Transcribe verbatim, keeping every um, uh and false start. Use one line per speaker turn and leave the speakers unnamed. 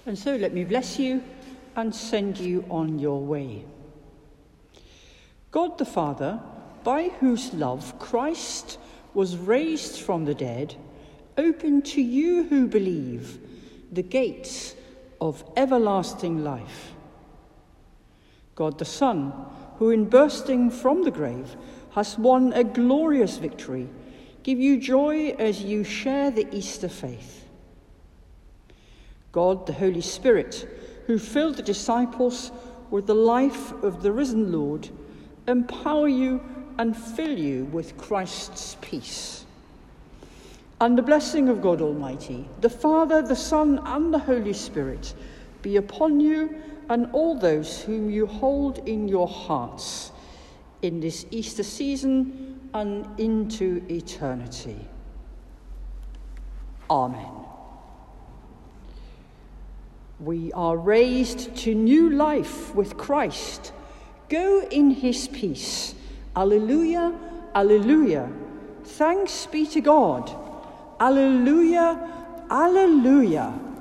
And so let me bless you and send you on your way. God the Father, by whose love Christ was raised from the dead, open to you who believe the gates of everlasting life. God the Son, who in bursting from the grave has won a glorious victory, give you joy as you share the Easter faith. God the Holy Spirit, who filled the disciples with the life of the risen Lord, empower you and fill you with Christ's peace. And the blessing of God Almighty, the Father, the Son, and the Holy Spirit be upon you and all those whom you hold in your hearts in this Easter season and into eternity. Amen. We are raised to new life with Christ. Go in his peace. Alleluia, alleluia. Thanks be to God. Alleluia, alleluia.